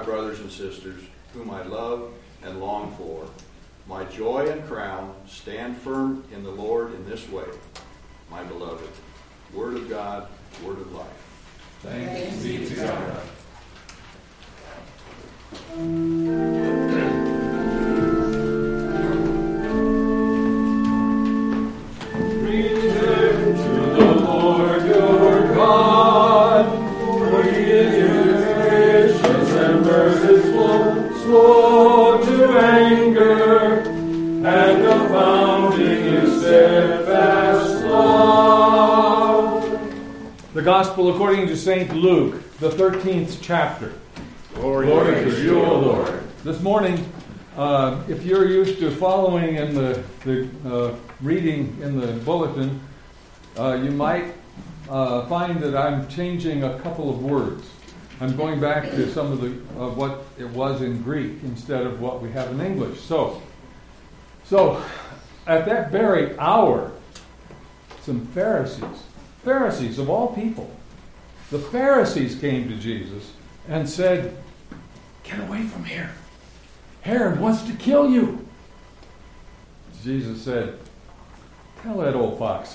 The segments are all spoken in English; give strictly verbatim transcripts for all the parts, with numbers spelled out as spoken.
brothers and sisters, whom I love and long for, my joy and crown, stand firm in the Lord in this way, my beloved. Word of God, word of life. Thanks be to God. Return to the Lord your God, for he is gracious and merciful, slow to anger, and abounding in steadfast love. The Gospel according to Saint Luke, the thirteenth chapter. Glory, Glory to you, O Lord. This morning, uh, if you're used to following in the, the uh, reading in the bulletin, uh, you might uh, find that I'm changing a couple of words. I'm going back to some of the of what it was in Greek instead of what we have in English. So, so at that very hour, some Pharisees, Pharisees of all people, the Pharisees came to Jesus and said, "Get away from here. Herod wants to kill you." Jesus said, "Tell that old fox.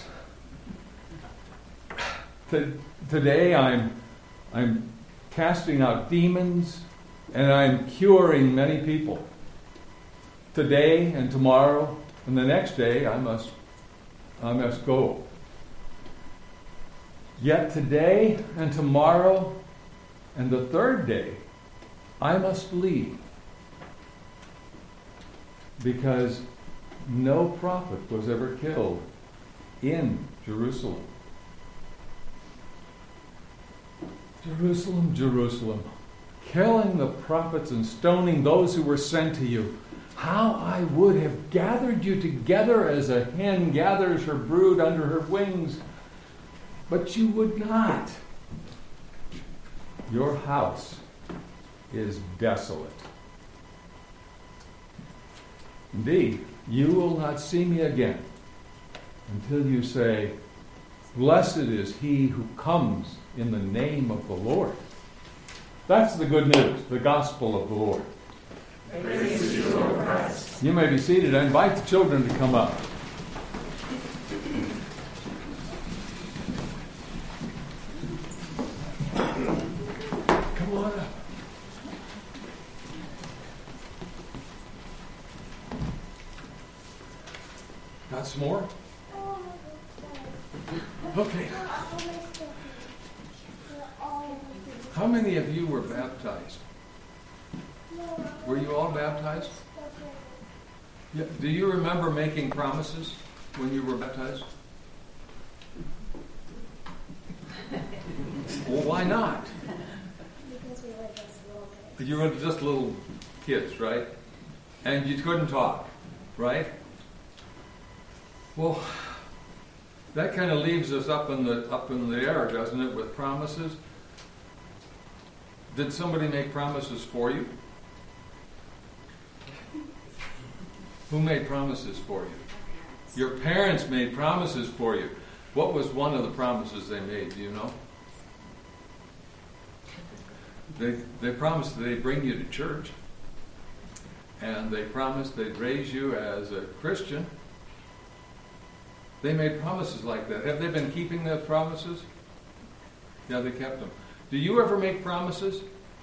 Today I'm, I'm casting out demons and I'm curing many people. Today and tomorrow and the next day I must, I must go. Yet today and tomorrow and the third day I must leave, because no prophet was ever killed in Jerusalem. Jerusalem, Jerusalem, killing the prophets and stoning those who were sent to you. How I would have gathered you together as a hen gathers her brood under her wings, but you would not. Your house is desolate. Indeed, you will not see me again until you say, 'Blessed is he who comes in the name of the Lord.'" That's the good news, the gospel of the Lord. Praise to you, Lord Christ. You may be seated. I invite the children to come up. Come on up. Got some more? Okay. How many of you were baptized? Were you all baptized? Yeah. Do you remember making promises when you were baptized? Well, why not? Because we were just little kids. You were just little kids, right? And you couldn't talk, right? Well, that kind of leaves us up in the up in the air, doesn't it, with promises? Did somebody make promises for you? Who made promises for you? Your parents made promises for you. What was one of the promises they made? Do you know? They they promised that they'd bring you to church. And they promised they'd raise you as a Christian. They made promises like that. Have they been keeping those promises? Yeah, they kept them. Do you ever make promises?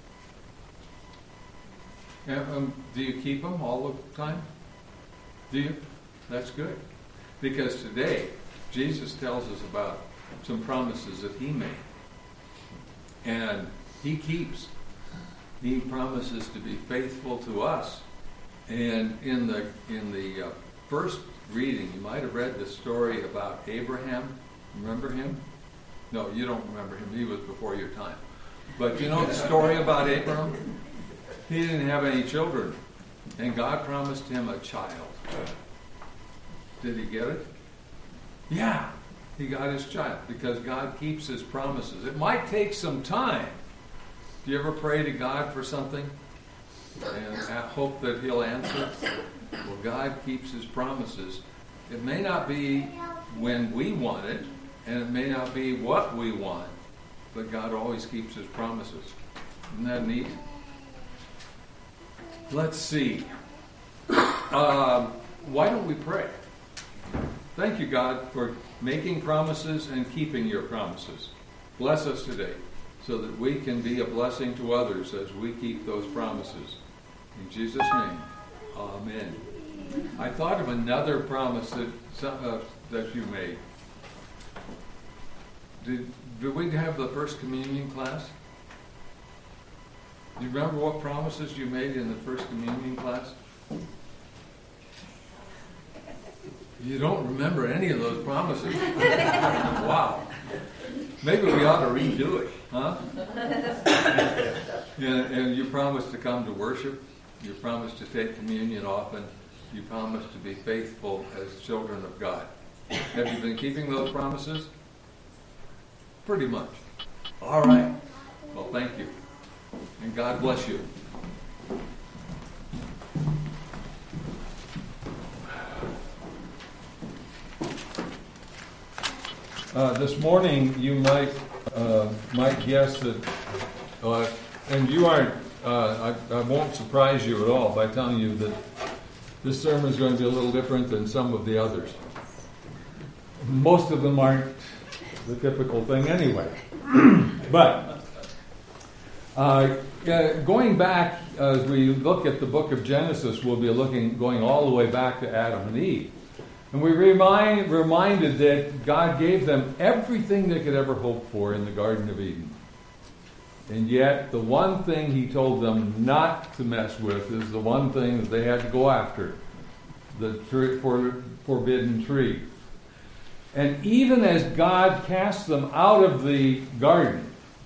Um, do you keep them all the time? Do you? That's good. Because today, Jesus tells us about some promises that he made. And he keeps. He promises to be faithful to us. And in the in the uh, first reading, you might have read the story about Abraham. Remember him? No, you don't remember him. He was before your time. But you know the story about Abraham? He didn't have any children. And God promised him a child. Did he get it? Yeah, he got his child because God keeps his promises. It might take some time. Do you ever pray to God for something and hope that he'll answer? Well, God keeps his promises. It may not be when we want it, and it may not be what we want, but God always keeps his promises. Isn't that neat? let's see. Um, why don't we pray? Thank you, God, for making promises and keeping your promises. Bless us today so that we can be a blessing to others as we keep those promises. In Jesus' name, amen. I thought of another promise that uh, that you made. Did, did we have the first communion class? Do you remember what promises you made in the first communion class? You don't remember any of those promises. Wow. Maybe we ought to redo it, huh? and, and you promised to come to worship. You promised to take communion often. You promised to be faithful as children of God. Have you been keeping those promises? Pretty much. All right. Well, thank you. And God bless you. Uh, this morning, you might uh, might guess that, uh, and you aren't. Uh, I, I won't surprise you at all by telling you that this sermon is going to be a little different than some of the others. Most of them aren't the typical thing anyway. But uh, uh, going back, as we look at the book of Genesis, we'll be looking going all the way back to Adam and Eve. And we remind reminded that God gave them everything they could ever hope for in the Garden of Eden. And yet, the one thing he told them not to mess with is the one thing that they had to go after, the tree, for, forbidden tree. And even as God casts them out of the garden,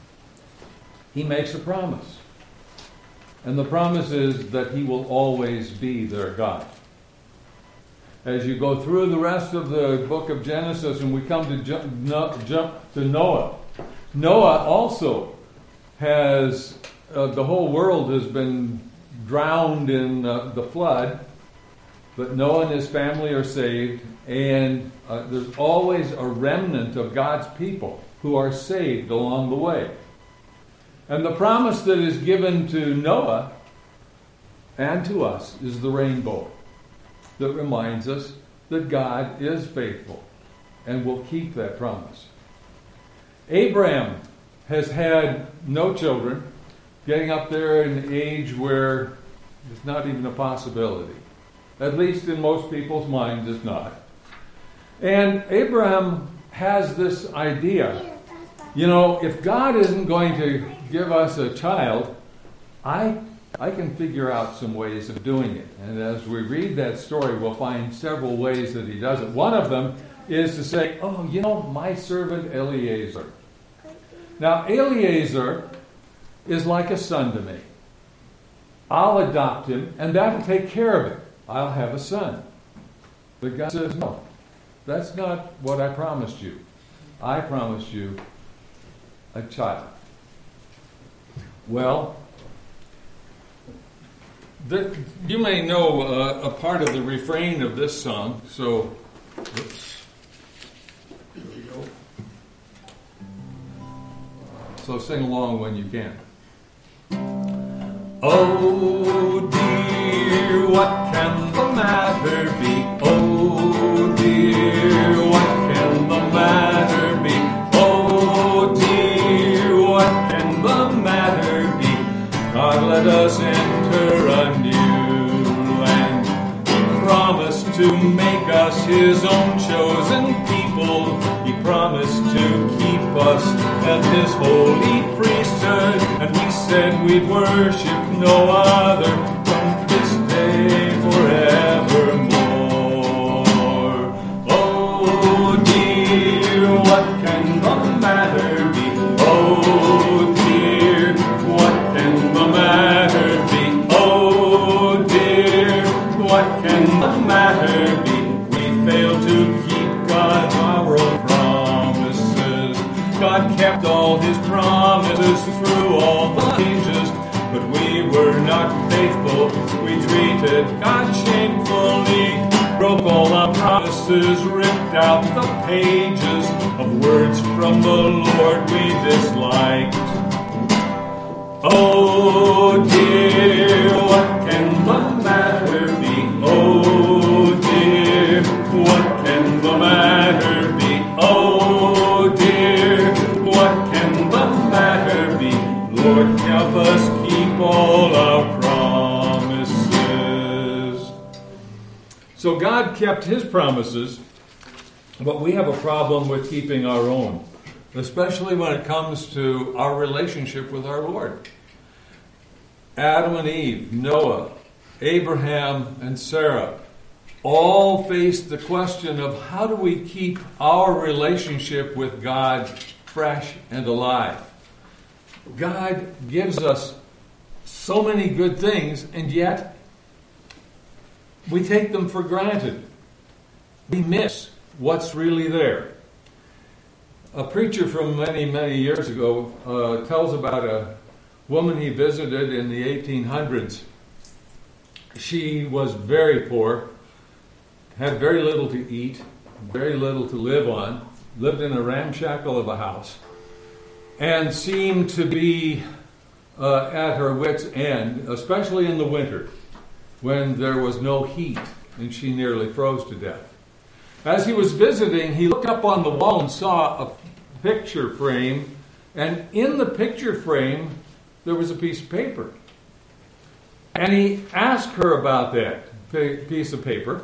he makes a promise. And the promise is that he will always be their God. As you go through the rest of the book of Genesis and we come to jump, no, jump to Noah, Noah also has, uh, the whole world has been drowned in uh, the flood, but Noah and his family are saved, and uh, there's always a remnant of God's people who are saved along the way. And the promise that is given to Noah and to us is the rainbow that reminds us that God is faithful and will keep that promise. Abraham has had no children, getting up there in an age where it's not even a possibility. At least in most people's minds, it's not. And Abraham has this idea, you know, if God isn't going to give us a child, I I can figure out some ways of doing it. And as we read that story, we'll find several ways that he does it. One of them is to say, oh, you know, my servant Eliezer. Now, Eliezer is like a son to me. I'll adopt him, and that'll take care of it. I'll have a son. But God says, no, that's not what I promised you. I promised you a child. Well, the, you may know uh, a part of the refrain of this song, so, oops, here we go. So sing along when you can. Oh dear, what can the matter be? Oh dear, what can the matter be? Oh dear, what can the matter be? God, let us enter a new land. He promised to make us his own chosen people. He promised to keep us as his holy priesthood. And he said we'd worship no other from this day forevermore. Oh dear, what can the matter be? Oh dear, what can the matter be? Oh dear, what can the matter be? We failed to keep God's our own promises. God kept all his promises through all the ages, but we were not faithful. We treated God shamefully, broke all our promises, ripped out the pages of words from the Lord we disliked. Oh dear, what can all our promises. So God kept his promises, but we have a problem with keeping our own, especially when it comes to our relationship with our Lord. Adam and Eve, Noah, Abraham and Sarah all faced the question of how do we keep our relationship with God fresh and alive. God gives us so many good things, and yet we take them for granted. We miss what's really there. A preacher from many, many years ago uh, tells about a woman he visited in the eighteen hundreds. She was very poor, had very little to eat, very little to live on, lived in a ramshackle of a house, and seemed to be uh, at her wit's end, especially in the winter, when there was no heat and she nearly froze to death. As he was visiting, he looked up on the wall and saw a picture frame, and in the picture frame, there was a piece of paper. And he asked her about that piece of paper.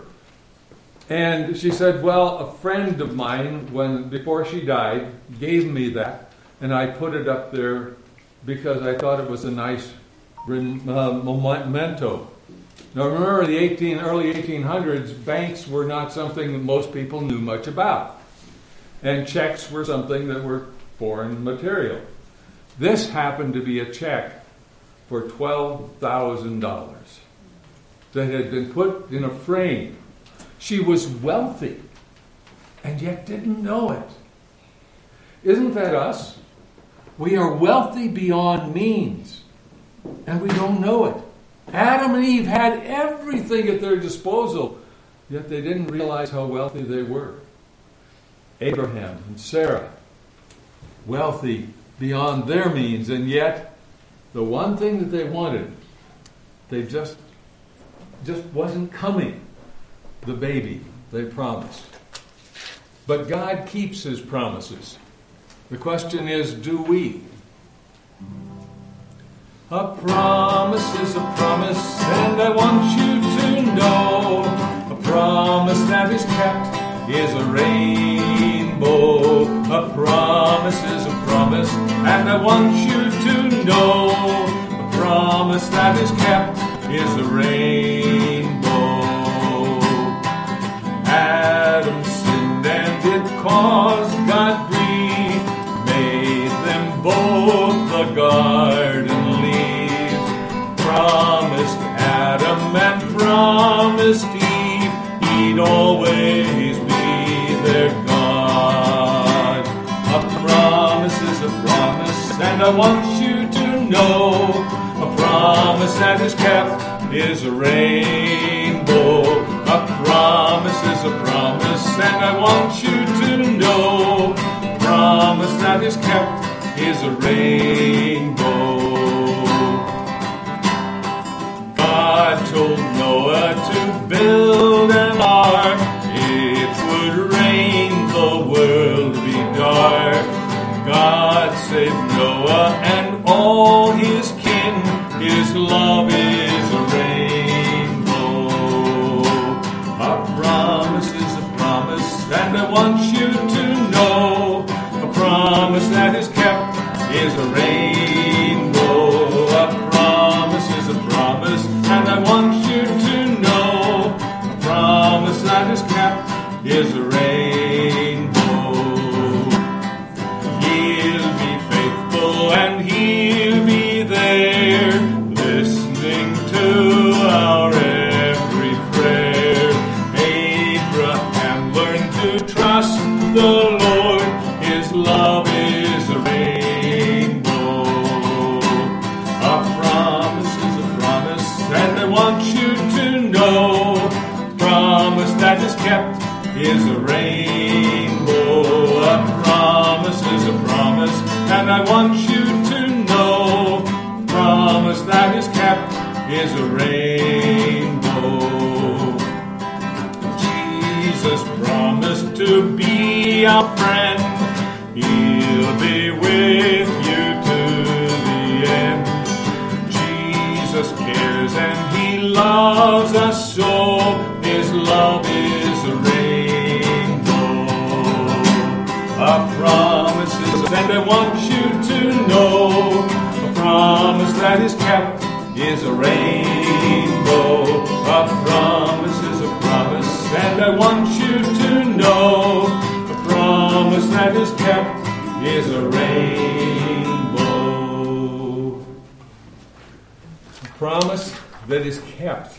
And she said, well, a friend of mine, when before she died, gave me that, and I put it up there because I thought it was a nice uh, memento. Now remember, the eighteen, early eighteen hundreds, banks were not something that most people knew much about. And checks were something that were foreign material. This happened to be a check for twelve thousand dollars that had been put in a frame. She was wealthy and yet didn't know it. Isn't that us? We are wealthy beyond means and we don't know it. Adam and Eve had everything at their disposal, yet they didn't realize how wealthy they were. Abraham and Sarah, wealthy beyond their means, and yet the one thing that they wanted, they just just wasn't coming, the baby they promised. But God keeps his promises. The question is, do we? A promise is a promise, and I want you to know a promise that is kept is a rainbow. A promise is a promise, and I want you to know a promise that is kept is a rainbow. Adam sinned and it caused God grief, made them both the garden leave. Promised Adam and promised Eve he'd always be their God. A promise is a promise, and I want you to know a promise that is kept is a rainbow. A promise is a promise, and I want you to know a promise that is kept is a rainbow. God told Noah to build an ark. It would rain, the world be dark. God saved Noah and all his kin. His love is a rainbow. A promise is a promise, and I want you to know a promise that is kept is a rainbow. A promise is a promise, and I want you to know a promise that is kept is a rainbow. He'll be faithful and he'll be there, listening to our every prayer. Abraham learned to trust the Lord. His love is a rainbow. A promise is a promise, and I want you to know a promise that is kept is a rainbow. A promise is a promise, and I want you to know a promise that is kept is a rainbow. Jesus promised to be our friend. He'll be with you to the end. Jesus cares and He loves us so. His love is a rainbow of promises, and I want you to know a promise that is kept is a rainbow. A promise is a promise, and I want you to know a promise that is kept is a rainbow. A promise that is kept.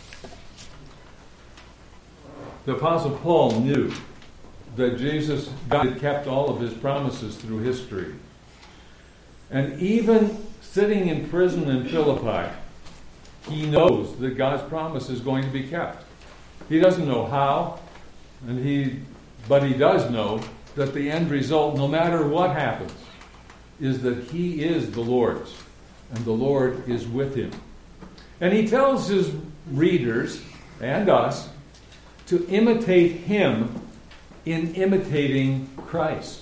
The Apostle Paul knew that Jesus, God had kept all of His promises through history. And even sitting in prison in Philippi, he knows that God's promise is going to be kept. He doesn't know how, and he, but he does know that the end result, no matter what happens, is that He is the Lord's, and the Lord is with him. And he tells his readers and us to imitate Him in imitating Christ.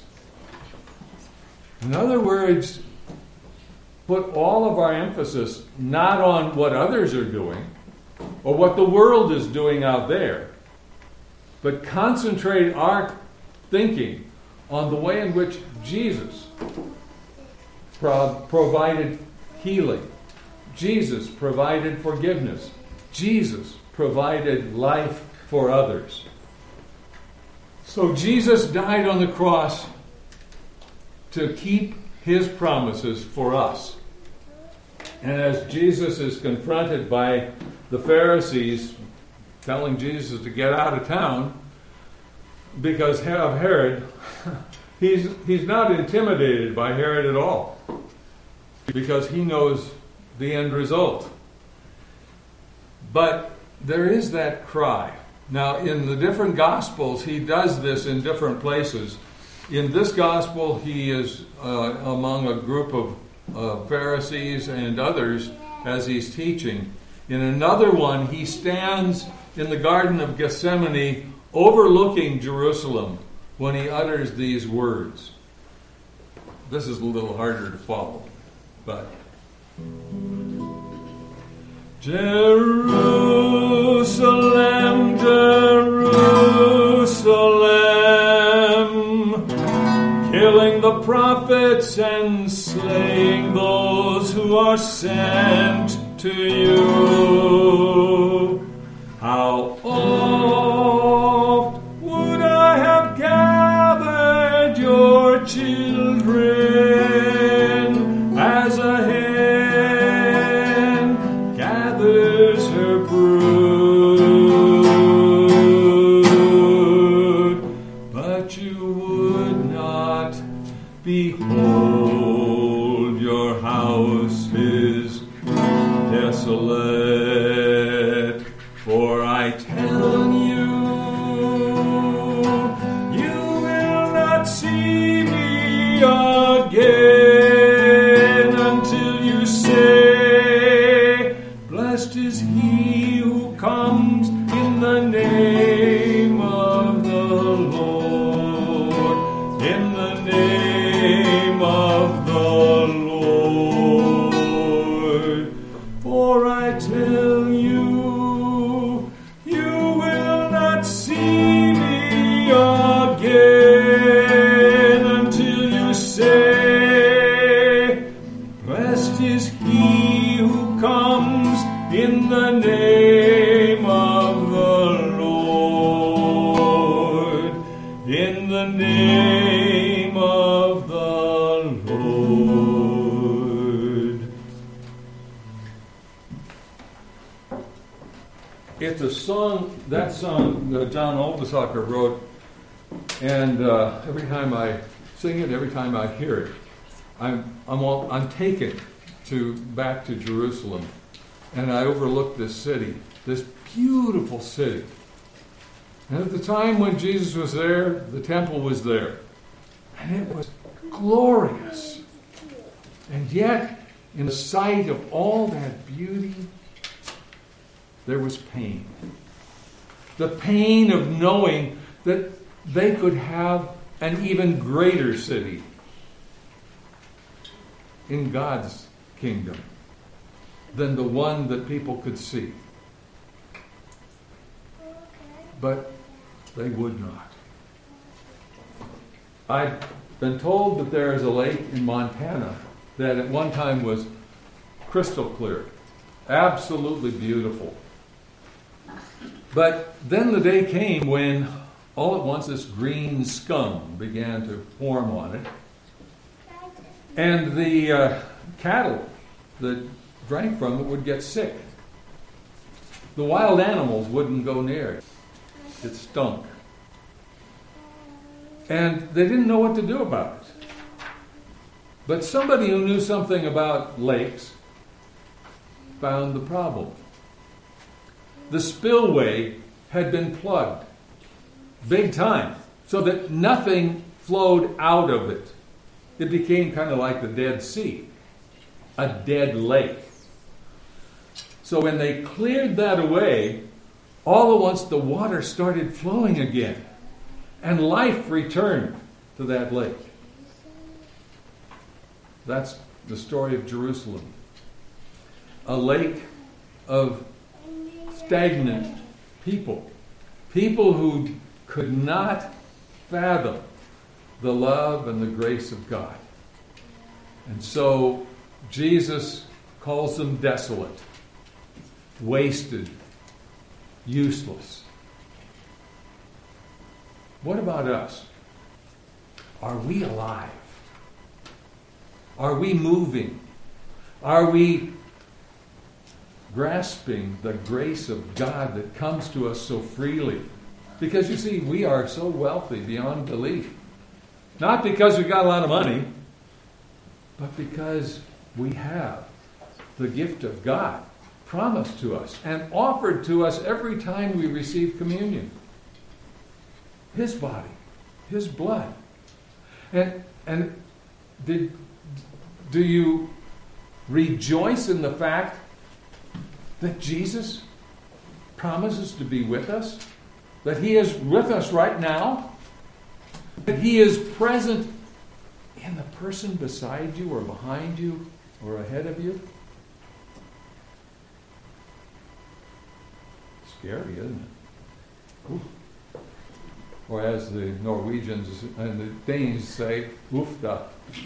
In other words, put all of our emphasis not on what others are doing or what the world is doing out there, but concentrate our thinking on the way in which Jesus pro- provided healing. Jesus provided forgiveness. Jesus provided life for others. So Jesus died on the cross to keep His promises for us. And as Jesus is confronted by the Pharisees telling Jesus to get out of town because of Herod, he's, he's not intimidated by Herod at all, because he knows the end result. But there is that cry. Now, in the different Gospels, he does this in different places. In this Gospel, he is uh, among a group of uh, Pharisees and others as he's teaching. In another one, he stands in the Garden of Gethsemane overlooking Jerusalem when he utters these words. This is a little harder to follow, but Jerusalem, Jerusalem, killing the prophets and slaying those who are sent to you. How oft would I have gathered your children as a hen gathers her brood, but you would not. Behold, your house is desolate. For I tell you, you will not see me again until you say, blessed is he who comes in the name of the Lord, in the name of the Lord. For I tell you, in the name of the Lord, in the name of the Lord. It's a song, that song that John Oldesacker wrote, and uh, every time I sing it, every time I hear it, I'm I'm all, I'm taken to back to Jerusalem. And I overlooked this city, this beautiful city. And at the time when Jesus was there, the temple was there. And it was glorious. And yet, in the sight of all that beauty, there was pain. The pain of knowing that they could have an even greater city in God's kingdom. than the one that people could see. But they would not. I've been told that there is a lake in Montana that at one time was crystal clear, absolutely beautiful. But then the day came when all at once this green scum began to form on it. And the uh, cattle that drank from it would get sick. The wild animals wouldn't go near it. It stunk. And they didn't know what to do about it. But somebody who knew something about lakes found the problem. The spillway had been plugged, big time, so that nothing flowed out of it. It became kind of like the Dead Sea, a dead lake. So when they cleared that away, all at once the water started flowing again, and life returned to that lake. That's the story of Jerusalem. A lake of stagnant people. People who could not fathom the love and the grace of God. And so Jesus calls them desolate, wasted, useless. What about us? Are we alive? Are we moving? Are we grasping the grace of God that comes to us so freely? Because you see, we are so wealthy beyond belief. Not because we've got a lot of money, but because we have the gift of God promised to us and offered to us every time we receive communion. His body, His blood. And and did do you rejoice in the fact that Jesus promises to be with us? That He is with us right now? That He is present in the person beside you or behind you or ahead of you? Scary, isn't it? Ooh. Or as the Norwegians and the Danes say, oofda.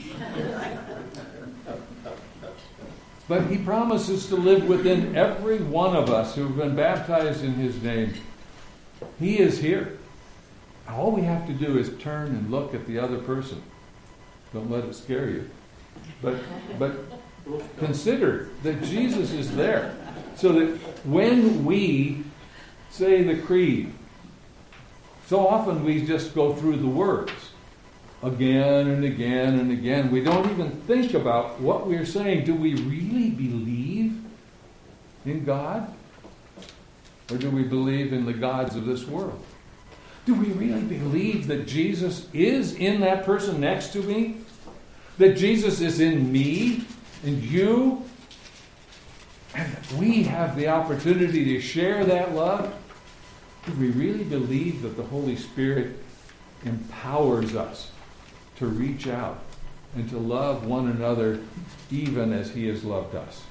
But He promises to live within every one of us who have been baptized in His name. He is here. All we have to do is turn and look at the other person. Don't let it scare you. But, but consider that Jesus is there. So that when we say the creed, so often we just go through the words again and again and again. We don't even think about what we're saying. Do we really believe in God? Or do we believe in the gods of this world? Do we really believe that Jesus is in that person next to me? That Jesus is in me and you? And that we have the opportunity to share that love? Do we really believe that the Holy Spirit empowers us to reach out and to love one another even as He has loved us?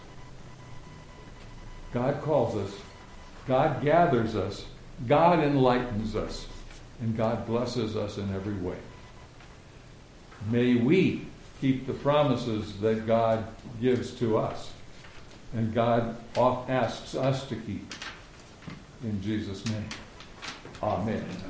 God calls us. God gathers us. God enlightens us. And God blesses us in every way. May we keep the promises that God gives to us. And God asks us to keep. In Jesus' name. Amen.